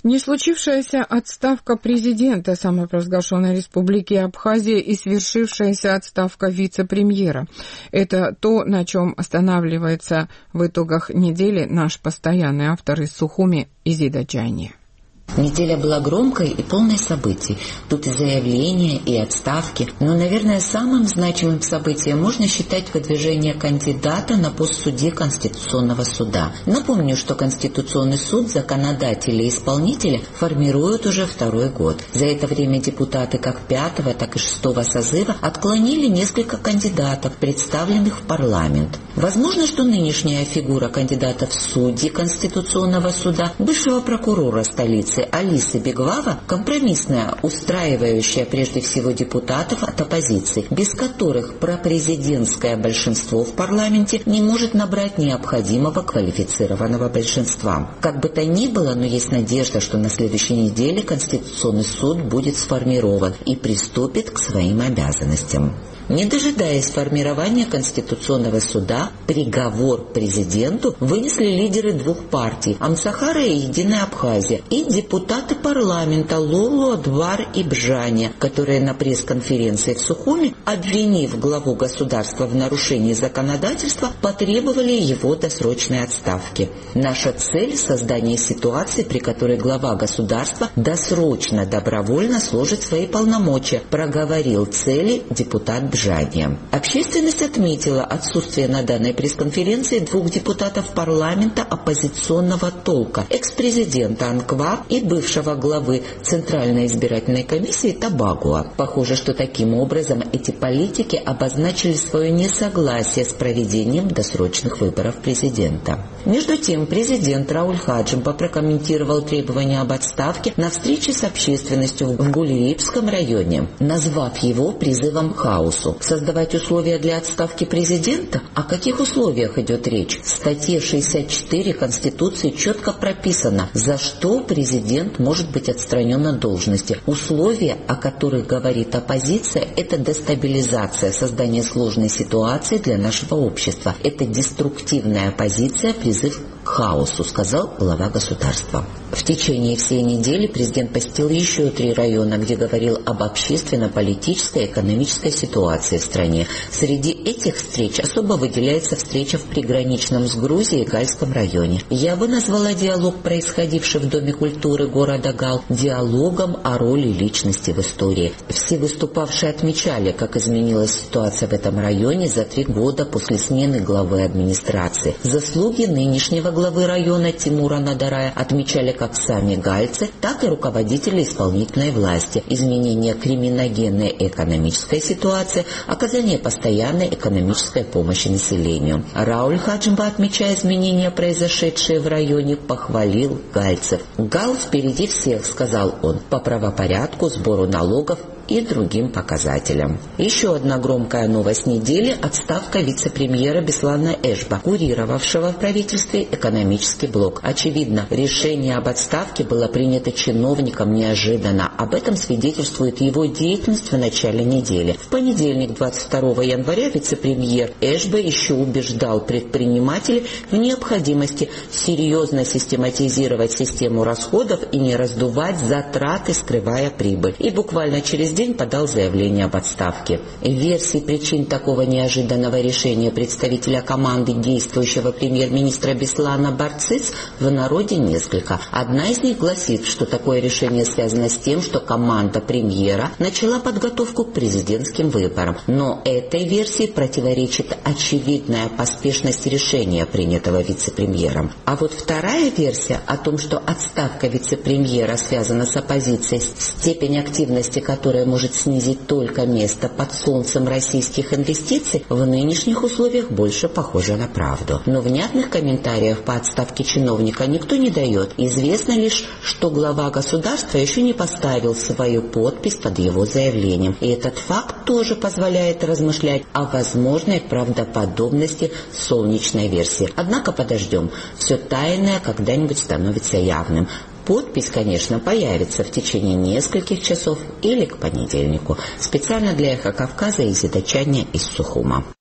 Не случившаяся отставка президента самопровозглашенной республики Абхазия и свершившаяся отставка вице-премьера – это то, на чем останавливается в итогах недели наш постоянный автор из Сухуми Изида Джайни. Неделя была громкой и полной событий. Тут и заявления, и отставки. Но, наверное, самым значимым событием можно считать выдвижение кандидата на пост судьи Конституционного суда. Напомню, что Конституционный суд законодатели и исполнители формируют уже второй год. За это время депутаты как 5-го, так и 6-го созыва отклонили несколько кандидатов, представленных в парламент. Возможно, что нынешняя фигура кандидата в судьи Конституционного суда, бывшего прокурора столицы Алисы Бегвава, компромиссная, устраивающая прежде всего депутатов от оппозиции, без которых пропрезидентское большинство в парламенте не может набрать необходимого квалифицированного большинства. Как бы то ни было, но есть надежда, что на следующей неделе Конституционный суд будет сформирован и приступит к своим обязанностям. Не дожидаясь формирования Конституционного суда, приговор президенту вынесли лидеры двух партий – Амсахара и Единая Абхазия, и депутаты парламента Лолу, Адвар и Бжаня, которые на пресс-конференции в Сухуми, обвинив главу государства в нарушении законодательства, потребовали его досрочной отставки. Наша цель – создание ситуации, при которой глава государства досрочно, добровольно сложит свои полномочия, проговорил цели депутат Бжаня. Общественность отметила отсутствие на данной пресс-конференции двух депутатов парламента оппозиционного толка, экс-президента Анква и бывшего главы Центральной избирательной комиссии Табагуа. Похоже, что таким образом эти политики обозначили свое несогласие с проведением досрочных выборов президента. Между тем, президент Рауль Хаджимба прокомментировал требования об отставке на встрече с общественностью в Гулиевском районе, назвав его призывом к хаосу. Создавать условия для отставки президента? О каких условиях идет речь? В статье 64 Конституции четко прописано, за что президент может быть отстранен от должности. Условия, о которых говорит оппозиция, это дестабилизация, создание сложной ситуации для нашего общества. Это деструктивная позиция, призыв к хаосу, сказал глава государства. В течение всей недели президент посетил еще 3 района, где говорил об общественно-политической и экономической ситуации в стране. Среди этих встреч особо выделяется встреча в приграничном с Грузией Гальском районе. Я бы назвала диалог, происходивший в Доме культуры города Гал, диалогом о роли личности в истории. Все выступавшие отмечали, как изменилась ситуация в этом районе за 3 года после смены главы администрации. Заслуги нынешнего главы района Тимура Надарая отмечали как сами гальцы, так и руководители исполнительной власти. Изменение криминогенной экономической ситуации, оказание постоянной экономической помощи населению. Рауль Хаджимба, отмечая изменения, произошедшие в районе, похвалил гальцев. «Гал впереди всех», — сказал он, — «по правопорядку, сбору налогов и другим показателям». Еще одна громкая новость недели – отставка вице-премьера Беслана Эшба, курировавшего в правительстве экономический блок. Очевидно, решение об отставке было принято чиновником неожиданно. Об этом свидетельствует его деятельность в начале недели. В понедельник, 22 января, вице-премьер Эшба еще убеждал предпринимателей в необходимости серьезно систематизировать систему расходов и не раздувать затраты, скрывая прибыль. И буквально через день подал заявление об отставке. Версий причин такого неожиданного решения представителя команды действующего премьер-министра Беслана Барциц в народе несколько. Одна из них гласит, что такое решение связано с тем, что команда премьера начала подготовку к президентским выборам. Но этой версии противоречит очевидная поспешность решения, принятого вице-премьером. А вот вторая версия о том, что отставка вице-премьера связана с оппозицией, степень активности которой может снизить только место под солнцем российских инвестиций, в нынешних условиях больше похоже на правду. Но внятных комментариев по отставке чиновника никто не дает. Известно лишь, что глава государства еще не поставил свою подпись под его заявлением. И этот факт тоже позволяет размышлять о возможной правдоподобности солнечной версии. Однако подождем. Все тайное когда-нибудь становится явным. Подпись, конечно, появится в течение нескольких часов или к понедельнику. Специально для «Эхо Кавказа» Изида Джайни из Сухума.